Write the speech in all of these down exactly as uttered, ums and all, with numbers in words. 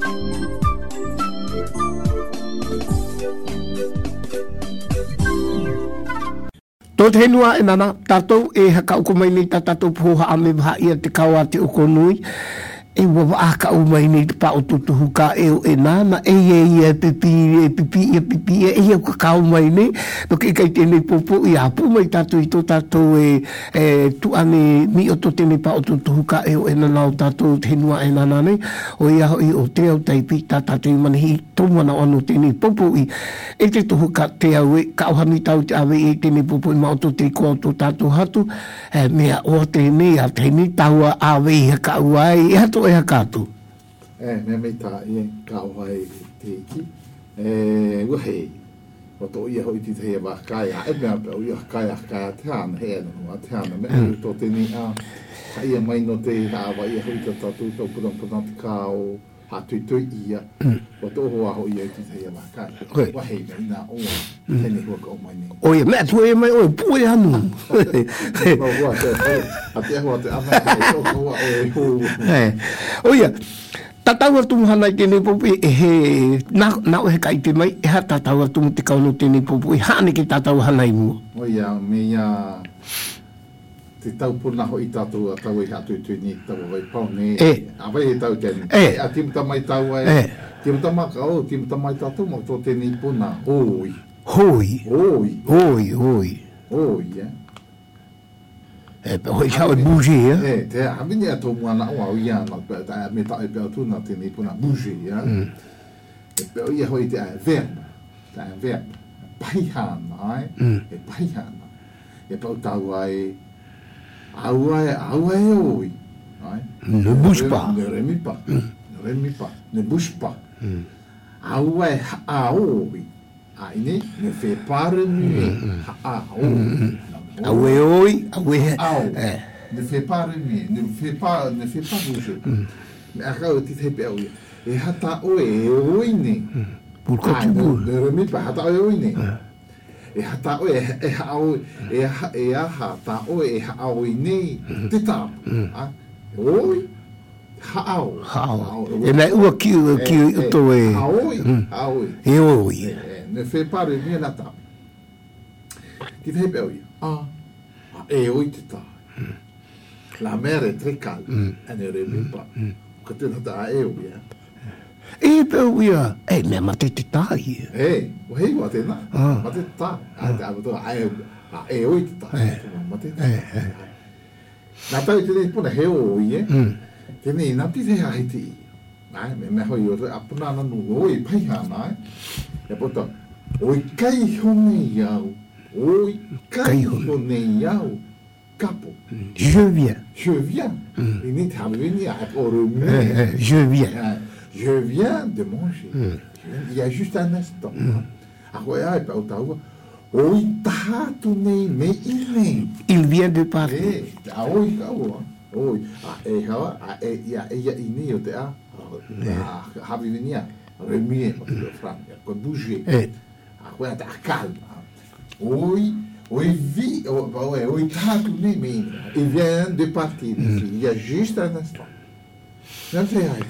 Tō te henua e nana, tātou e haka uko mai nei tā tātou poha ame waha ia te kaua te uko nui. E wawa aka u mai nei te pa o tutuhu ka e o e nana, e e ia pipi, e pipi, e pipi, e e au ka kau mai nei. No ke kai tēnei popo i apu mai tātou i tō tātou e, e tu ane mi o tō tēnei pa o tutuhu ka e o e nana o tātou te henua e nana nei. O i aho i o te au taipi tā tātou i manahi tōmana o anu tēnei popo i e te tohu ka te au e ka ohani tau te awe e tēnei popo i mao tō te kua o tō tātou hatu. E, mea o tēnei a tēnei taua awe i haka uai e hatu e haka atu. E, mea mei tā i ka uai te iki. E, uahei. O tō ia hoi ti te hea wakakai a e mea pēo i a kai a kai a te hana hea no a te hana. Mea mm. tō tēnei a ka ia mai no te hawa ia hoi ta tātou tau puran puran te kā o ha tui tui ia. O tō hoa hoi ia ti te hea wakakai. Uahei mea ina oa. Tēnei hua ka o mai nei. Oia, mea tu e mai oi pui anu. Mea hua te hoi. A te hua te ama te hoi hua o e hoi. Oia. Tatau atu hana i tēnei popu e he, nā, nā o he kai te mai, e ha tatau atu mo te kauno tēnei popu, e hane ke tatau hana i mua. Oia, mea te tau puna ho i tātou a tau i hatu i tui ni tau vai pau ne. E. A vai he tau tēnei. E. A timuta mai tau ai. E. Timuta maka o, timuta mai tātou mo tō tēnei puna. Hoi. Hoi. Hoi. Hoi, hoi. Hoi, e. E, pe hoi sao e bougie, e. E, te hamini a tō mua na o au ia na pe ta me ta e pe atu na tēnei puna bougie, e. E pe o ia hoi te a verba. Ta a verba. Paihana, ai. E paihana. E pe o tau ai au ai, au ai oi. Ai. Ne bouge pas. Ne remi pas. Ne remi pas. Ne bouge pas. Au ai a oi. Ai ne, ne fait pas remuer. A oi. Au e oi, au e... Au. Ne fait pas remuer. Ne fait pas, ne fait pas bouger. Me a kau ti te pe oi. E hata oi e oi ne. Pourquoi tu bouges? Ne remi pas. Hata oi oi ne. E hata oi e ha oi e ha e ha ta oi e ha oi nei te tapu. Ah, oi ha au. Ha au. E nei ua ki ua ki uto e... Ha oi, ha oi. E oi. Ne fai pare mia na tapu. Ti te pe oi. Ah, e oi te ta. La mer è très calme. E ne remi pa. Ka te nata e oi, eh. E pe uia, e mea ma te te tahi. E, o hei wa te na. Ma te ta. A te amu toa, a e oi te ta. Ma te ta. Nā tau te nei puna he oi, e. Tēnei, nā pi te hahi te i. Ai, me me hoi o te apuna nanu oi paihana, ai. E pota, oi kai hone iau. Oi kai hone iau. Kapo. Je viens. Je viens. I ni te hamini a o rumi. Je viens. Je viens de manger. Mm. Il y a juste un instant. Ah ouais, ah, pas au oi tahatu nei me ine. Il vient de partir. Eh, ah oi, ah oi. Ah, e hawa, ah, e ia e ia ini o te a. Ah, havi venia. Remie, o Franca, co bouger. Ah ouais, ta calme. Oi, oi vi, oi, oi tahatu nei me ine. Il vient de partir. Il y a juste un instant. Não sei aí.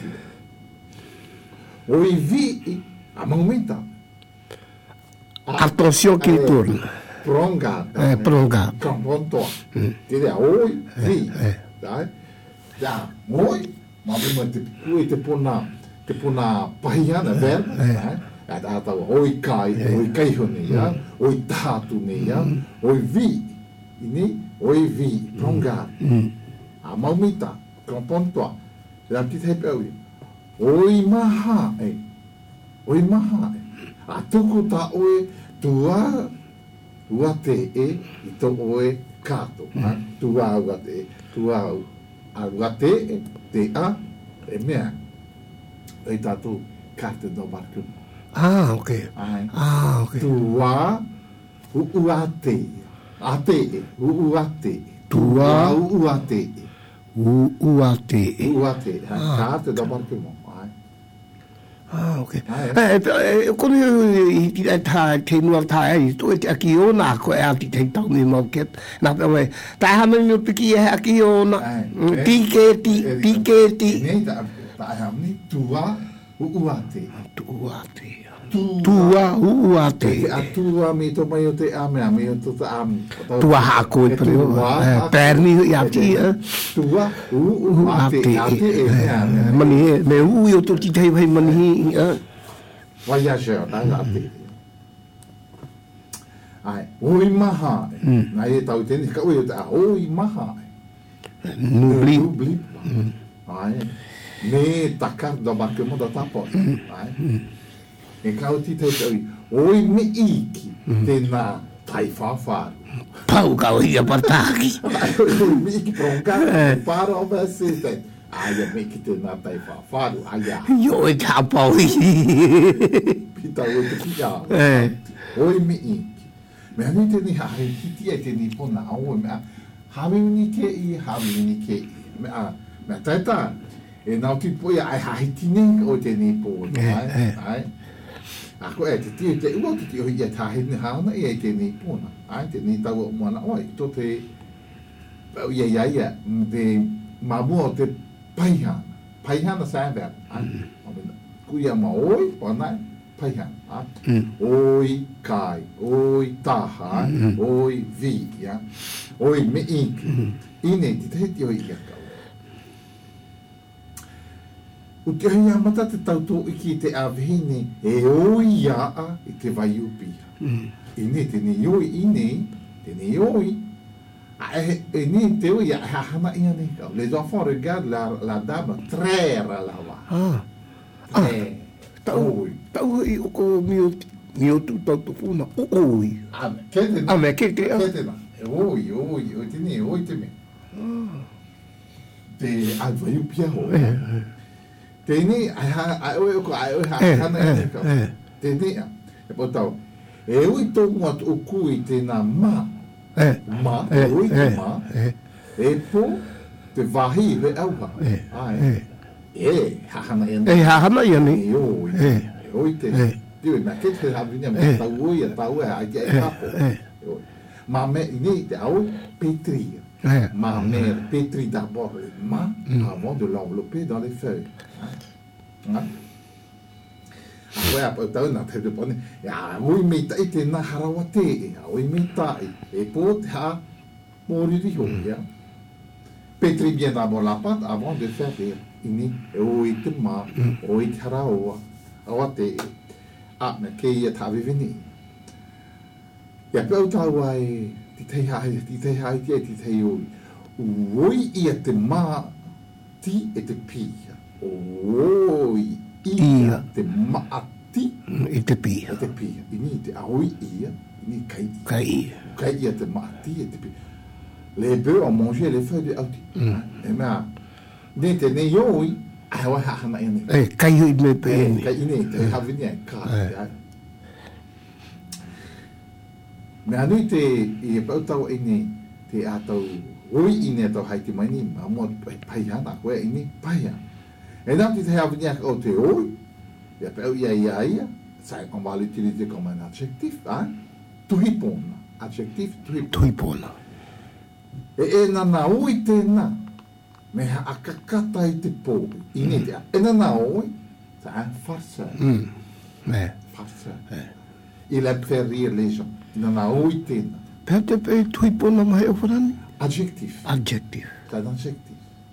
Oi vi a momento. Attention qu'il tourne. Prolongado. É, prolongado. Pronto. Entendeu? Oi vi. Tá? Já, oi, mas te oi te pona, te pona pahiana verbo, né? Ah, tá, oi kai, oi kai hone ya, oi tatu ne ya, oi vi. Ini oi vi, prolongado. A momento, comprends-toi. La petite répétition. Oi maha e. Oi maha e. A tuku ta oe tua ua te e i to oe kato. Tua ua te e. Tua ua te e. Te a e mea. E tatu karte do barku. Ah, ok. Ai. Ah, ok. Tua ua te. A te e. Ua te. Tua ua te e. U uate. Uate. Karte do barku mo. Ah, ok. Eh, kono i ti ta te no ta ai to te aki ona ko e ati te tau mi market. Na pe ta ha me no piki e aki ona. Ti ke ti ti ke ti. Nei ta ta ha ni tua Uate. Tuate. Tua uate. Te atua mi to mai o te ame ame o to ta am. Tua hako e pre. Perni ya ti. Tua uate. Mani me u yo to ti tai vai mani. Voyageur da ate. Ai, oi maha. Na e tau teni ka oi ta oi maha. Nubli. Nubli. Ai. Me taka do banco mo da tapo. Ai. E ka o ti te oi. Oi me iki. Te na tai fa fa. Pau ka o ia partaki. Oi me iki pronka. Para o vesite. Ai me iki te na tai fa fa. Ai. Yo e ka pau. Pita o te kia. Eh. Oi me iki. Me ani te ni hae hiti e te ni pona au me a hawe ni ke i hawe ni ke i me a me a taita e nau ti po ia ai hae tine o te ni pona ai ai a ko e te ti te ua ki o ia tahe ni hauna i e te ni pona ai te ni tau o moana oi to te au ia ia ia te mamua te paihana paihana sa vea ai kuia ma oi ona paihana oi kai, oi taha, oi vi, ja? Oi me iki. Ine ti te heti oi ia kau. O te hei amata te tauto iki te awhine e oi aa i te vai upi. Ine te ni oi ine, te ni oi. E, e ni te oi a hahana ia ne kau. Les enfants regardent la, la dame traire la wa. Ah. Ah. Tau, tau i o ko mio mio tu tau tu puna. Oi. Ame, kete na. Ame, kete na. Kete na. Oi, oi, oi te ne, oi te me. Te alva iu pia ho. Te ne, ai oi o ko ai oi hana e kau. Te ne, e po tau. E oi tō muat o kui te na ma. Ma, oi te ma. E po, te vahi he auha. Ai. E, hahana ia ne. E, hahana ia ne. E, oi. E, oi te. Tiu, na ke te hawinia me tau oi a tau e a ia e hapo. Ma me, ni te au, pétrir. Ma mère pétrit d'abord les mains avant de l'envelopper dans les feuilles. Après, après, tau na te te pone, ya, oi me tai te na harawa te e, oi me tai. E po te ha, moriri ho, ya. Pétris bien d'abord la pâte avant de faire rire. Ini, oi te ma, oi te harawa, awa te e. Ah, me ke ia tawe vini. Ia pe au tau ai, ti tei hai, ti tei hai ti e ti tei oi. Oi ia te mā ti e te pia. Oi ia te mā ti e te pia. E te pia. Ini te aoi ia, ini kai ia. Kai ia. Kai ia te mā ti e te pia. Les bœufs ont mangé les feuilles de auti. E mea, ne te ne ioi, ai wai hahana ia ne. E, kai hui me pe ene. Kai ine, te hawini ai kā. Me anui te, i e pautau ine, te atau, oi ine atau hai te maini, ma mua paihana, koe ine paihana. E nā te te hawini ai o te oi, ia pau ia ia ia, sai on va l'utiliser comme un adjectif, hein? Tuhipona, adjectif tuhipona. Tuhipona. E e nana oi tēnā, me ha akakata i te pō, ine te a. E nana oi, c'est un farceur. Farceur. Il a fait rire les gens. Nana oi tēnā. Pea te pe tuhipona mai o wharani? Adjectif. Adjectif. C'est un adjectif.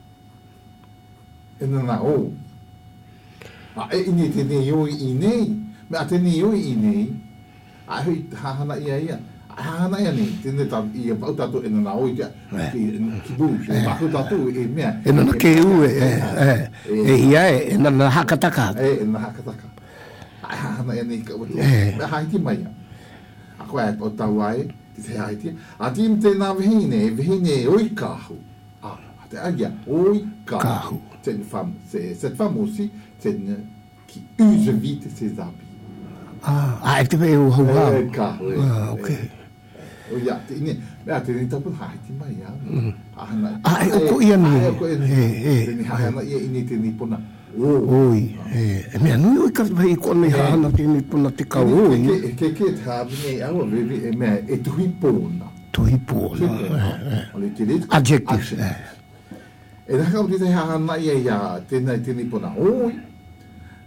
E nana oi. Ma e ine te ne oi inei, me a te ne oi inei, a hui hahana ia ia. Hana ia ni, tēne tā, i a pau tātou e nana oi kia, ki būs, e mahu tātou e mea. E nana ke u e, e ia e, e nana hakataka. E, e nana hakataka. Hana ia ni, ka watu, me haiti mai a. A koe e pau tau ai, ti te haiti. A ti me tēnā vihine, e vihine e oi kāhu. A, te aia, oi kāhu. C'est une femme, c'est, cette femme aussi, c'est une, qui use vite ses habits. Ah, a e te pe u hau hau. E kāhu, e. Ah, ok. O ia, te ine, mea te ni tapu haiti mai a. Ahana. Ah, e oko ia ni. E oko ia ni. E, Te ni hahana ia ini te ni pona. Oi, e mea nui oi ka vei kone hahana te ni pona te kau oi. Ke ke te haabine e aua vevi e mea e tuhi pōna. Tuhi pōna. O le te reit. Adjective. E naka o te hahana ia ia tēnei te ni pona oi.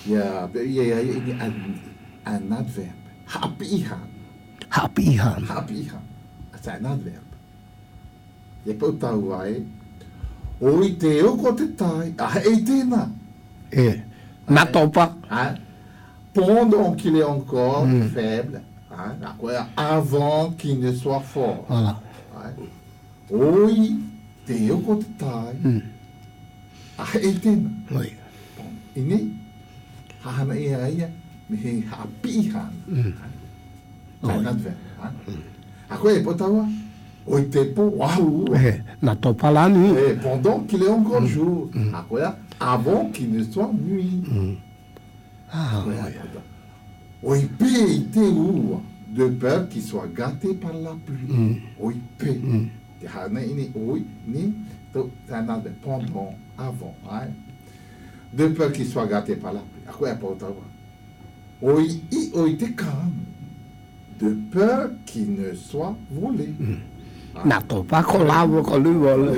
Ja, ja, ini an an adverb. Hapihan. Hapihan. Hapihan. That's an adverb. Je pau tau ai. Oi te o ko te tai. Ah, e tēnā. E. Nā topa. Hein? Pendant qu'il est encore mm. faible. Hein? Avant qu'il ne soit fort. Voilà. Hein? Oi te o ko te tai. Mm. Ah, e tēnā. Oui. Bon, ini. Hahana ia ia. Me he hapihan. Mm. An adverb. Hein? A koe e potawa. Oi te po, waouh! Na topa la nuit. Et pendant qu'il est encore mm. jour. Mm. A koe, avant qu'il ne soit nuit. Mm. Ah, oui. Oi pe te ou, de peur qu'il soit gâté par la pluie. Mm. Oi pe. Mm. Te hana ini oi, ni, to, un adverb. Pendant, avant. Hein? De peur qu'il soit gâté par la pluie. A koe e potawa. Oi i oi te kam. De peur qu'il ne soit volé. Mm. Nā topa ko lawa ko lua le.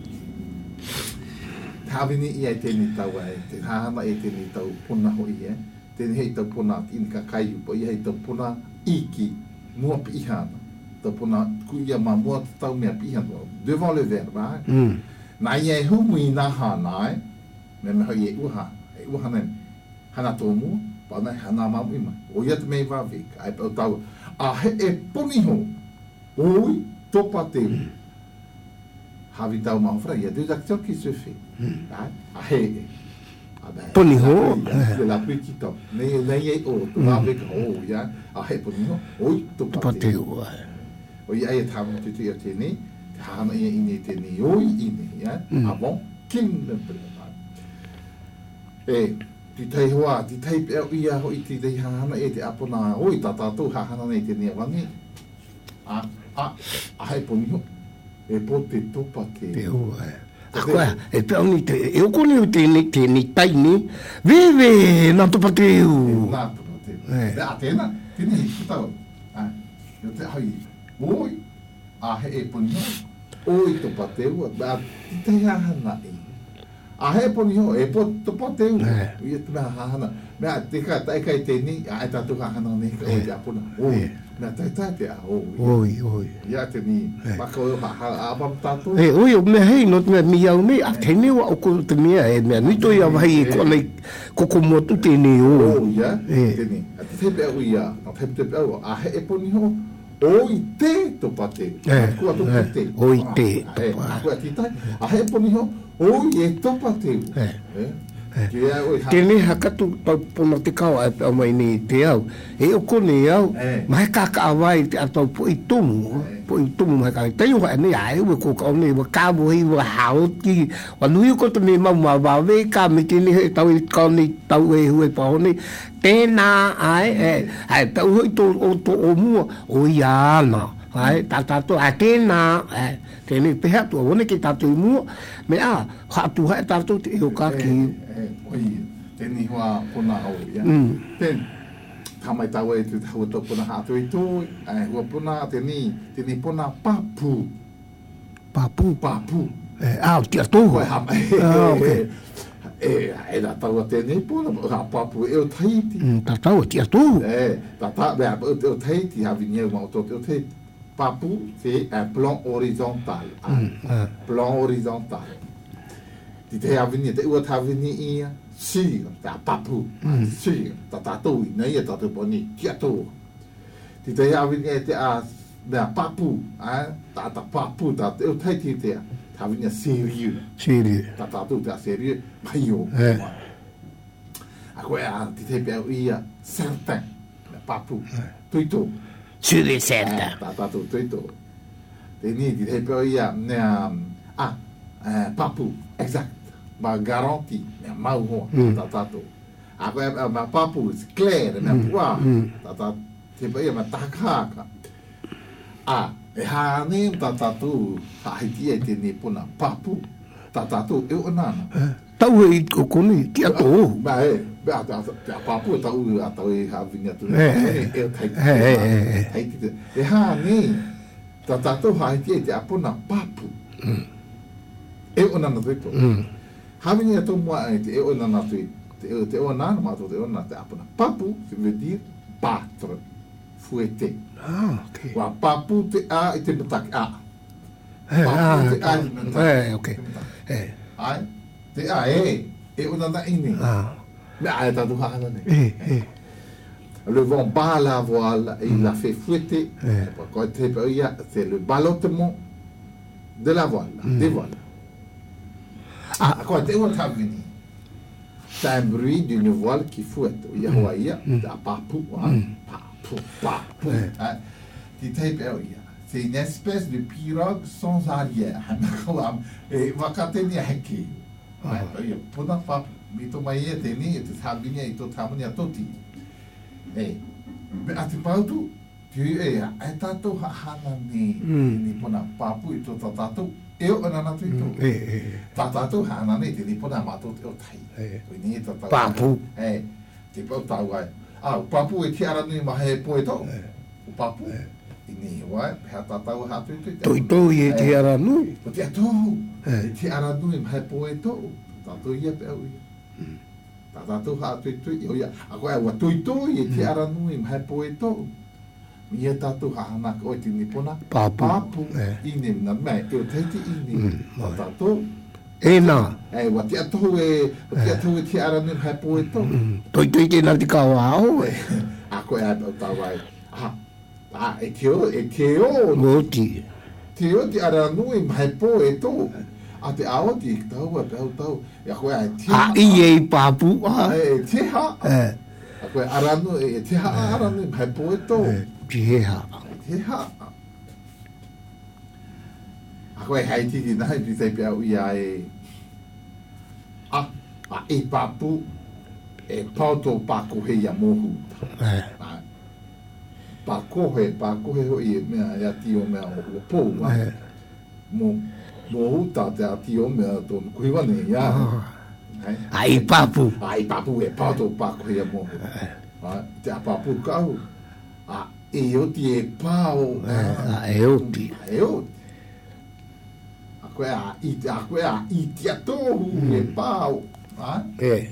Tāwini i ai tēni tau ai, te hāma e tēni tau puna hoi e, tēni hei tau puna in ka kai upo, i hei tau puna iki, mua pi ihana, tau puna kuia ma mua tau mea pi ihana, devant le verbe, mm. Nā i ai humu i nā hana ai, me me hoi e uha, e uha nei, hana tō mua, pana hana mamu ima, o ia te mei wawika, ai pau tau, a he e puni ho, oi, topa te u. Havi tau maufra, il y a deux actions qui se fait. Ah, hé. Poni ho. De la pluie qui tombe. Ne ye o, avec ho, ya. Ah, hé, poni ho. Oi, topa te u. Oi, ai tamu te te tene, hama ia ine tene, oi, ine, ya. Avant, kim ne prépare. E, ti tei hoa, ti tei peo ia ho i ti tei hana e te apona, oi, tatatou hahana nei tene wangi. Ah, ah, ai poni ho. E po te topa te. Te o, e. A koe, e peo ni te, e oko ni te ni te ni tai ni, vewe, nā topa te u. Nā topa te u. E a tēnā, tēnā hi kutau. Yo te hai, oi, a he e poni ho, oi topa te u, a te hahana e. A he poni ho, e po topa te u. Ia te mea hahana. Mea, te ka, tai kai te ni, a e tātou hahana ne ka oi te apuna. Oi. Nā tai tai te a oi. Oi, oi. Ia te ni, maka oi ha abam tātou. E, oi, o mea hei, no te mea mi au me, a te neo o ko te mea, e mea, nito ia wahi e kua nei, koko motu te ne o. O, ia, te ni. A te tepe au ia, a te tepe au, a he e poni ho, oi te topa te. E, kua topa te. Oi te topa. A kua titai, a he e poni ho, oi e topa te. E. Tēnei hakatu tau pona te kawa e pēo mai ni te au. E o kone au, mai kaka awai te atau po i tumu, po i tumu mai kaka. Tei hoa nei ae ue ko ka one, wa kāmo hei wa haoti, wa nui ko te me mau ma wawe, ka me tēnei hei tau i kaone tau e hue pa hone. Tēnā ae, e, ai tau hoi tō o tō o mua, o i ana. Ai, tātātou, a tēnā, e, tēnei peha tua, one ki tātou mua, me a, hatu hae tātou te eo kāki. E, oi, tēnei hoa puna au, ia. Tēn, tamai tau e tu hua tō puna hatu i tō, e, hua puna tēnei, tēnei puna papu. Papu? Papu. E, au, tia tō. Koe hama, e, e, e, nā tau a tēnei puna, ha papu e o taiti. Tātau, tia tō. E, tātau, mea, e o taiti, hawi niau ma o tō, e o taiti. Papu, c'est un plan horizontal. Mm, uh. Plan horizontal. Tu t'es venu, tu es venu ici, sur, ta papu, mm. sur, ta tatou, n'est pas ta boni, tiatou. Tu t'es venu, tu as, ben, papu, hein, ta ta papu, ta, tu t'es tu t'es, tu as venu sérieux. Sérieux. Ta tatou, tu es sérieux, maillot. À quoi, tu t'es bien, il y a certain, papu, tout tout. Sûr et certain. Tātou tuito. Tēnei, ti hei peo ia, nea, ah, papu, exact, ma garanti, nea mau hoa, tātou. A koe, ma papu, clair, nea pua, tātou, te peo ia, ma tākāka. Ah, e hāne, tātou, hahiti e tēnei puna, papu, tātou, e o nana. Tau e o koni, tia tō. Ba e, ba te papu e tau a tau e havinga tu. E o taiti. Taiti. E hā ne, ta tātou haiti e te apona papu. E o nana tuito. Havinga e tō mua e te e o nana tui. te te ona ma te ona te apuna papu se veut dire battre fouetter ah ok wa papu te a e te mata a ah eh ok eh ai te a e e ona na ini ah mais a ta do ha na ne eh eh le vent bat la voile et il la fait fouetter quand c'est le ballottement de la voile des voiles ah quand tu es venu c'est un bruit d'une voile qui fouette il y a Hawaï à papou papou papou c'est une espèce de pirogue sans arrière et va kateni heki pona pa mito mai e teni e te sabini e to tamani atoti eh me ati pautu ti e ai tato hana ni ni pona papu i to tato e o na na tu eh eh tato hana ni ti pona mato o tai eh ni tato papu eh ti pau tau ai ah papu e ti ara ni ma he po e to o papu ini wa ha tato ha tu tu to to e ti ara nu o ti ato e ti ara nu ma he po e to tato ia pe o Tatato ha tui tui o ia a koe wa tui tui e te ara nui mai po e tō mi e tatu ha hana ko te nipona papu papu i ne na mai e o teiti i ne tatato e nā e wa te atohu e wa te atohu e te ara nui mai po e tō toi toi te nā te kawa au a koe a tau tau ai a a e te o e te o ngoti te o te ara nui mai po e tō a te ao ti tau a pau tau e koe a te a i e papu a e te ha e a koe aranu e te ha aranu mai po e tō te ha te ha a koe hai tiki nahi pi te pia ui a e a a e papu e pauto pako he ia mohu pako he pako he hoi e mea e ati o mea o pou mo mo ta te ati o mea ton kuiwane ia ai papu ai papu e pato paku ia mo te a papu kau a e o ti e pao a e o ti e o a koe a i a koe a i ti a tohu e pao e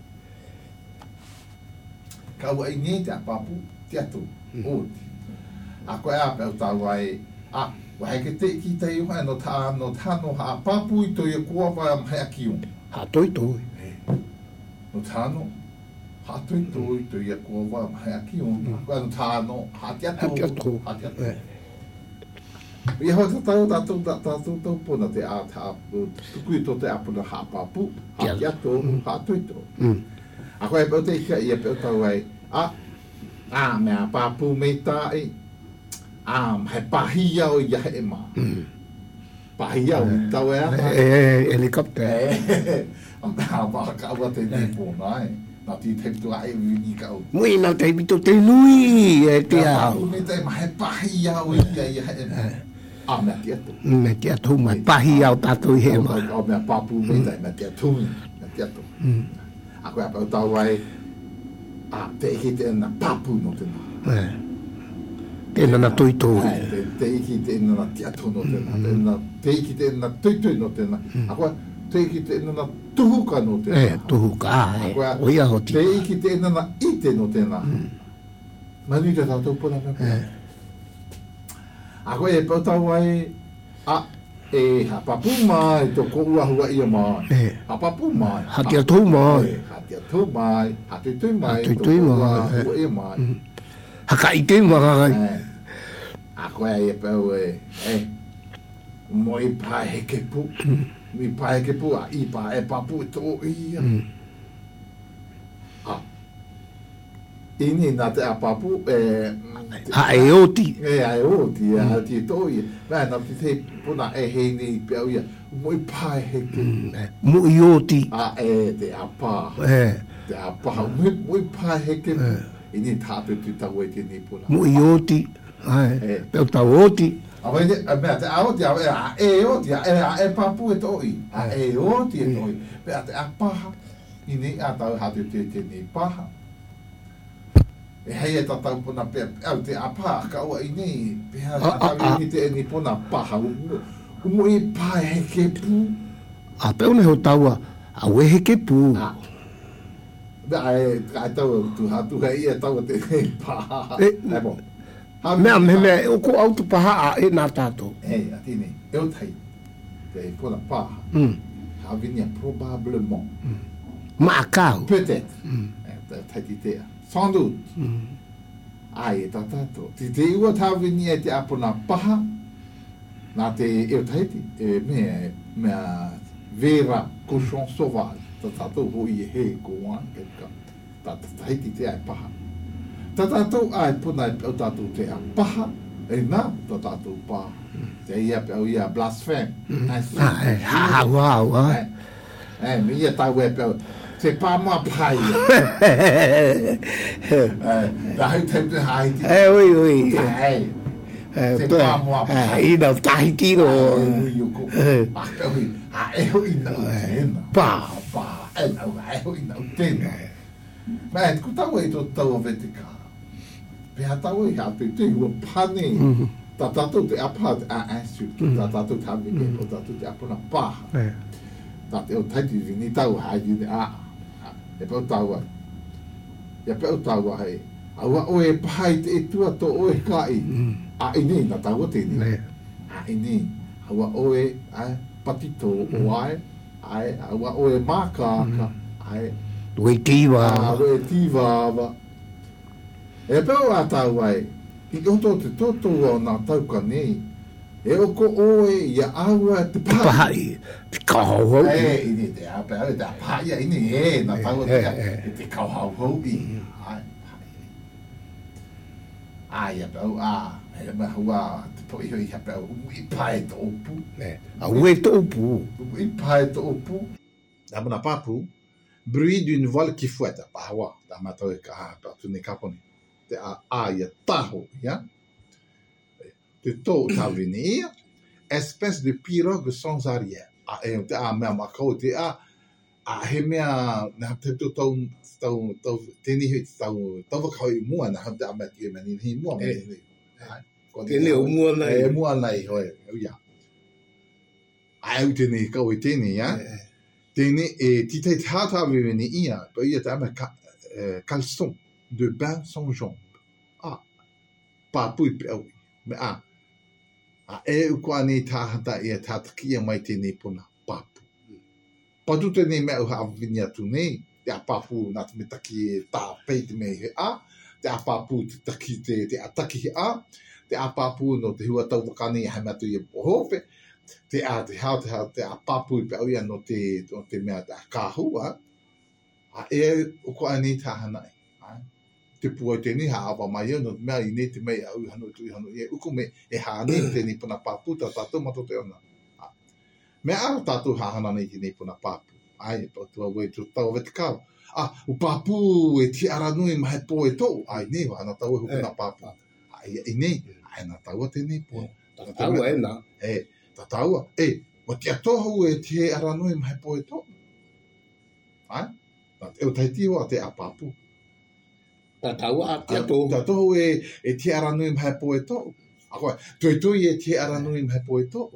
kau ai ne te a papu ti a tohu o a koe a peo tau ai a wai ke te ki te iho no ta no ta no ha papu i to e kua pa mai aki un ha toi toi no tano ha toi toi to ia ko wa mai aki un ko no tano ha tia to ha tia to e ho ta ta ta ta ta ta po na te a ta tu ku to te a po na ha papu ha tia to ha toi to a ko e pe te ka ia pe ta wai a a me a papu me ta e a mai pahia o ia e ma pahia o tau e e helicopter a ba ka wa te ni po nai na ti te tu ai ni ka o mui na te bito te nui e te a me te mai pahia o ia ia e a me te tu me te tu mai pahia o tatu he ma o me papu me te me te tu me te tu a ko pa tau ai a te ki te na papu no te na tēnā na toi toi. Te iki tēnā na tia tono tēnā. Te iki tēnā na toi toi no tēnā. A koa, te iki tēnā na tuhuka no tēnā. E, tuhuka, e. O ia hoti. Te iki tēnā na ite no tēnā. Manu te tātou pona me pēr. A koa e pautau ai, a, e, ha papu mai, to kou ahua ia mai. Ha papu mai. Ha tia tau mai. Ha tia tau mai. Ha tui tui mai. Ha tui tui mai. To kou ahua ia mai. Haka i te marangai. A koe e pau e, e, mo i pae he ke pu, mi pae ke pu, a i pae papu e tō ia. A, ini nā te a papu, e... Ha e oti. E a e oti, e a ti tō ia. Nā, nā ti te puna e he ni pau ia, mo i pae he ke pu. Mo i oti. A e te a pā. E. Te a pā, mo i pae he ke pu. Ini tātou tu tau e te ni puna. Mo i oti. Ai, peo tau oti. A wai, mea te a oti, a e oti, a e papu e toi, a e oti e toi. Pea te a paha, i ni a tau hatu te te ni paha. E hei e tatau puna pea, au te a paha, ka ua i ni, pea tatau i ni te ni puna paha, umu i pae he ke pu. A peo ne ho taua, a we he ke pu. ai ai tau tu ha tu hai ia tau te pa. Ai bo. Mea me me o ko auto paha a e nā tātou. Ei, a tine, e o tai, te pona paha, ha vinia probablement. Ma akau. Peut-être, e tai ti tea, sans doute. Ai, e tā tātou. Ti te iwa tā vinia te apona paha, nā te e o tai ti, e mea, mea vera cochon sauvage, tā tātou hoi e he ko wan, tā tai ti te ai paha. Tā tātou ai puna o tātou te a paha, e nā, tā tātou paha. Te ia pe au ia blasphème. Ah, e, ha, ha, ha. E, mi ia tau e pe au, te pā mua pai. Tā hau te te hai ti. E, ui, ui. Te hei. Te pā mua pai. I nau tahiti ro. Ui, uko. A pe ui, a e hui nau tēnā. Pā. Pā, e nau, e hui nau tēnā. Mē, ku tau e tō tau a vetika. Pea tau e hea te te hua pane, tā tātou te apa te a asu, tā tātou te awike, o tātou te apona paha. Tā te o taiti rini tau haidi ne a, e pau tau ai. E pau tau ai, aua oe pahai te e tua tō oe kai, a ine, nā tau te ni. A ine, aua oe, ai, patito o ai, ai, aua oe mākaka, ai, Ui tīwa. a oe tīwāwa. E pēo a tau ai, i oto te toto o nā tauka nei, e o ko oe i a aua te paha. Pahai. Te kahau. E, ini te a pēo, te a paia, ini e, nā tau te a, e te kauhau hau i. Ai, paia. Ai, a pēo, a, e me hua, te po iho i a pēo, ui pae to opu. A ue tō pu. Ui pae to opu. Nā muna papu, bruit d'une voile qui fouette, pahawa, tā mātou e ka, pēo tu ne kaponi. Te a aia taho, ya? Te tō tawini ia, espèce de pirogue sans arrière. A e te a mea makau te a, a he mea, na te tō tau, tau, tau, tēni hui tau, tau wakau i mua, na te a mea tia meni hi mua, meni hi. Tēne o mua nei. E mua nei, hoi, au ia. A au tēni kau i tēni, ya? Tēni, e titei te hātawini ia, pa ia te a mea caleçon. De bain sans jambes. Ah, papui pe au. Me a. A e u kua ni tāhata i a tātakia mai tēnei puna papu. Patu tēnei mea u haawini atu nei, te a papu nā te me taki e tā pei te mei he a, te a papu te taki te, te a taki he a, te a papu no te hua tau wakani i hae matu i a pohope, te a te hao te hao, te a papu i pe au ia no te, no te mea te a kāhua, a e u kua ni tāhana i. Te pua tēni ha awa mai au, no mea i nei te mei au i hanu tu i hanu. E uku me e hāne tēni puna pāpu, tā tātou mato te ona. Mea ara tātou hāhana nei tēni puna pāpu. Ai, e pātua wei tu tau vete kāwa. Ah, u pāpu e ti aranui mahe pō e tau. Ai, nei wa, ana tau e hukuna pāpu. Ai, e nei, ai, ana tau a tēnei pō. Tā taua e nā. E, tā taua. E, wa ti atohu e ti aranui mahe pō e tau. Ai, e o taiti o a te a pāpu. Tā taua a te ato. Tā tohu e, e te aranui mhae po e tō. A koe, tui tui e te aranui mhae po e tō.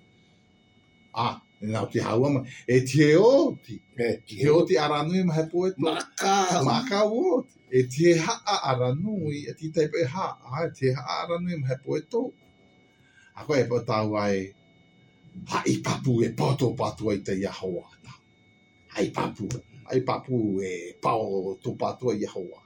Ah, e nau te haua ma. E te o ti. E Te o te aranui mhae po e tō. Maka. Maka o ti. E te haa aranui, e ti teipe e haa. Ah, te haa aranui mhae po e tō. A koe e po tau ai, hai papu e poto patua i te Yahowa. Hai papu. Hai papu e pao tō patua i Yahowa.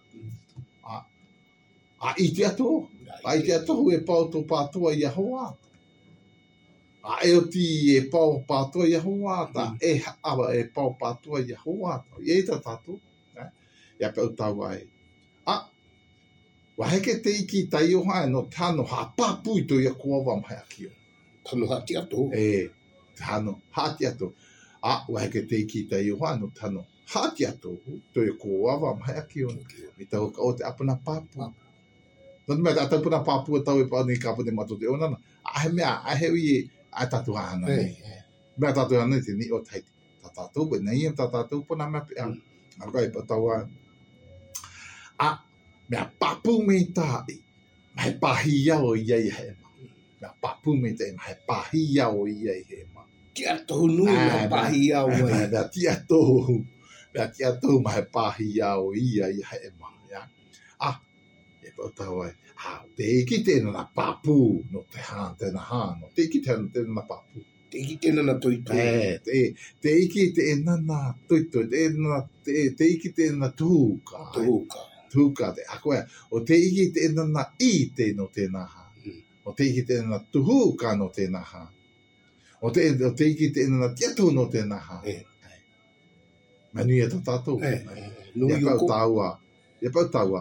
A i te ato, a i te ato e pau tō pātua i ahoa. A e o ti e pau pātua i ahoa, ta e awa e pau pātua i ahoa. I e ta tātou. Ia pau tau ai. A, wa heke te iki tai o hae no tāno ha pāpui tō i a kuawa mai aki o. Tano hati ato. E, tāno hati ato. A, wa heke te iki tai o hae no tāno hati ato tō i a kuawa mai aki o. Mi tau ka o te apana pāpua. Nō te mea tā tau puna pāpua tau e pāu ni kāpua te mato te onana. A he mea, a he ui a tātou hāna nei. Mea tātou hāna nei te ni o taiti. Tā tātou, pe nei em tā tātou puna mea pe ang. A kai pa tau a. A, mea pāpū mei tā i. Mai pāhi iau i ei he ma. Mea pāpū mei tā i mai pāhi iau i ei he ma. Ti ato nui na pahi au e. Mea ti ato. Mea tia tau mai pahi au ia i hae ma, ya. Ah, e pau tau ai, ah, te iki tēnā na papu, no te hā, tēnā hā, no te iki tēnā tēnā na papu. Te iki tēnā na toi toi. E, te, te iki tēnā na toi toi, tēnā, te, te iki tēnā tuhuka. Tuhuka. Tuhuka te, a koe, o te iki tēnā na i te no tēnā hā. O te iki tēnā na tuhuka no tēnā hā. O te, o te iki tēnā na tiatu no tēnā hā. E. Manui e ta tātou. E, nui Ia pau oko. tāua. Ia pau tāua.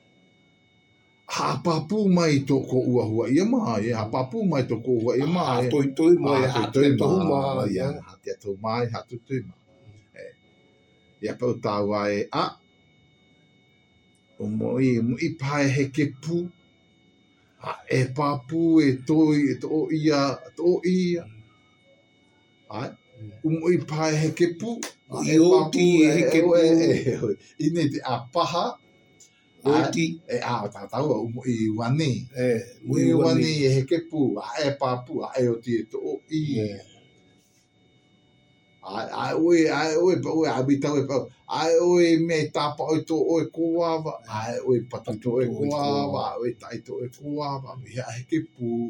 Ha papu mai tō ko ua hua ia mai. Ha papu mai tō ko ua ia mai. Ha toi toi mai, ha toi tohu mai. Ia, ha tia tau mai, ha toi toi mai. Ia pau tāua e a. O moi, moi pae he ke pu. Ha e papu e toi, e tō ia, tō ia. Ai. O moi pae he ke pu. I oti he ke pu. Ine te a paha. Oti. E a tātaua umo i wane. E, Mui wane e he ke pu, a e pāpu, a e o ti e tō i. A oe, a oe, pa oe, a bitau e pau. A oe me tāpa o tō oe kōawa, a oe pata tō e kōawa, a oe tai tō e kōawa, mi a he ke pu.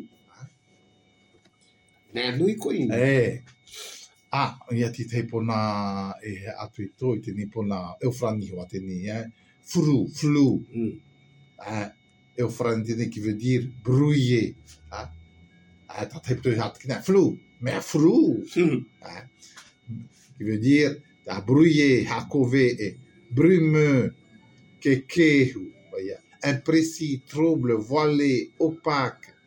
Nē nui koe ina. E. A, ia ti te pona e atu i tō, i te ni pona eufrani hoa te ni, eh? Furu, flu. Mm. Uh, Eufrani qui veut dire brouillé. Ah, ah, t'as très peu hâte qu'il flou, mais flou. Mm. Ah, qui veut dire t'as brouillé, hakové, brumeux, kekehu, imprécis, trouble, voilé, opaque,